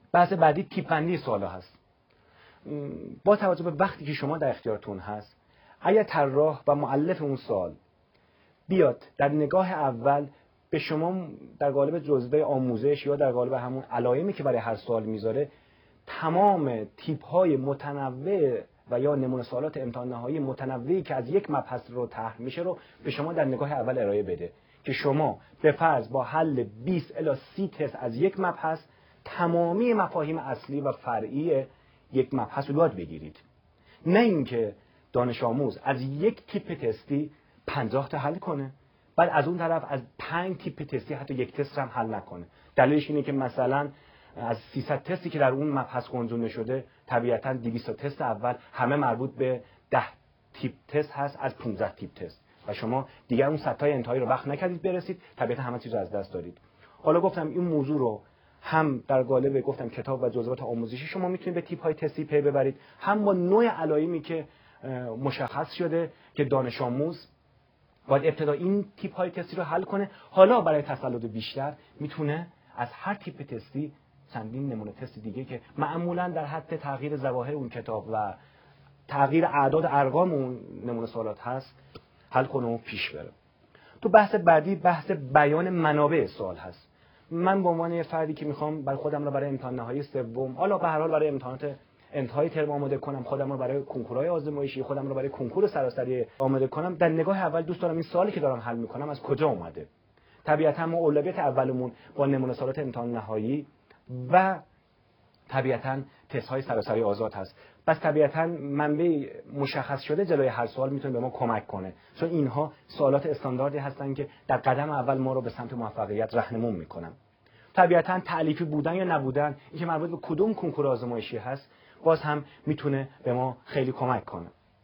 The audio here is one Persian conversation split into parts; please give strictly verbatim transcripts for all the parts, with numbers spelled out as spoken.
بحث بعدی تیپ بندی سوالا هست. با توجه به وقتی که شما در اختیارتون هست، اگر طراح و مؤلف اون سوال بیاد در نگاه اول به شما در قالب جزوه آموزش یا در قالب همون علایمی که برای هر سوال میذاره تمام تیپ های متنوع و یا نمونه سوالات امتحان نهایی متنوعی که از یک مبحث رو طرح میشه رو به شما در نگاه اول ارائه بده که شما به فرض با حل بیست الی سی تست از یک مبحث تمامی مفاهیم اصلی و فرعی یک مبحث رو یاد بگیرید. نه اینکه دانش آموز از یک تیپ تستی پنجاه تا حل کنه، بعد از اون طرف از پنج تیپ تستی حتی یک تست هم حل نکنه. دلیلش اینه که مثلا از سیصد تستی که در اون مبحث گنجونده شده طبیعتاً دویست تا تست اول همه مربوط به ده تیپ تست هست از پانزده تیپ تست و شما دیگر اون صد تای انتهایی رو وقت نکردید برسید، طبیعتاً همه چیز رو از دست دادید. حالا گفتم این موضوع رو هم در قالب گفتم کتاب و جزوات آموزشی شما میتونید به تیپ های تستی پی ببرید، هم با نوع علایمی که مشخص شده که دانش آموز باید ابتدا این تیپ های تستی رو حل کنه. حالا برای تسلط بیشتر میتونه از هر تیپ تستی چندین نمونه تست دیگه که معمولا در حد تغییر ظواهر اون کتاب و تغییر اعداد ارقام اون نمونه سوالات هست حل کنه و پیش بره. تو بحث بعدی بحث بیان منابع سوال هست. من به عنوان یه فردی که میخوام برای خودم رو برای امتحان نهایی سوم، حالا به هر حال برای امتحانات انتهای ترم آماده کنم، خودم رو برای کنکورهای آزمایشی، خودم رو برای کنکور سراسری آماده کنم، در نگاه اول دوست دارم این سوالی که دارم حل میکنم از کجا اومده. طبیعتا ما اولویت اولمون با نمونه سوالات امتحان نهایی و طبیعتا تست های سراسری آزاد هست. پس طبیعتا منبع مشخص شده جلوی هر سوال میتونه به ما کمک کنه، چون اینها سوالات استانداردی هستن که در قدم اول ما رو به سمت موفقیت راهنمون میکنن. طبیعتا تألیفی بودن یا نبودن، این که مربوط به کدوم کنکور آزمایشی هست، باز هم میتونه به ما خیلی کمک کنه.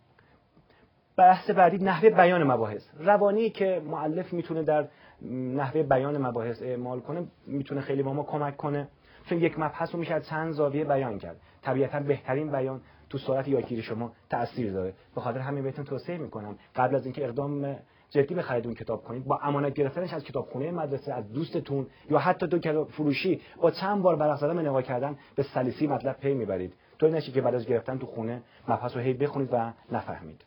بحث بعدی نحوه بیان مباحث. روانی که مؤلف میتونه در نحوه بیان مباحث اعمال کنه میتونه خیلی به ما کمک کنه، چون یک مبحث رو میشه از چند زاویه بیان کرد. طبیعتا بهترین بیان تو سرعت یادگیری شما تأثیر داره. به خاطر همین بهتون توصیه میکنم قبل از اینکه اقدام جدی به خرید اون کتاب کنید، با امانت گرفتنش از کتابخونه مدرسه، از دوستتون یا حتی تو کتاب فروشی با چند بار برق زدن به نگاه کردن به سلیسی مطلب پی میبرید. طوری نشه که بعد از گرفتن تو خونه مبحث رو هی بخونید و نفهمید.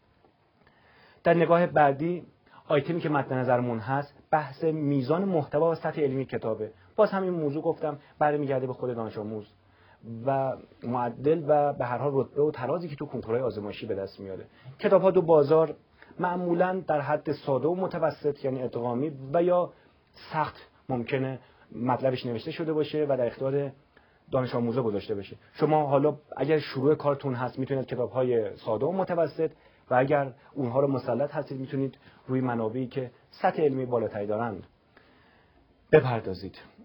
در نگاه بعدی آیتمی که مد نظرمون هست بحث میزان محتوا و سطح علمی کتابه. باز همین موضوع گفتم برمیگرده به خود دانش آموز و معدل و به هر حال رتبه و ترازی که تو کنکورهای آزمایشی به دست میاره. کتاب‌ها دو بازار معمولاً در حد ساده و متوسط یعنی ادغامی و یا سخت ممکنه مطلبش نوشته شده باشه و در اختیار دانش آموزا گذاشته بشه. شما حالا اگر شروع کارتون هست میتونید کتاب‌های ساده و متوسط و اگر اونها رو مسلط هستید میتونید روی منابعی که سطح علمی بالاتری دارند بپردازید.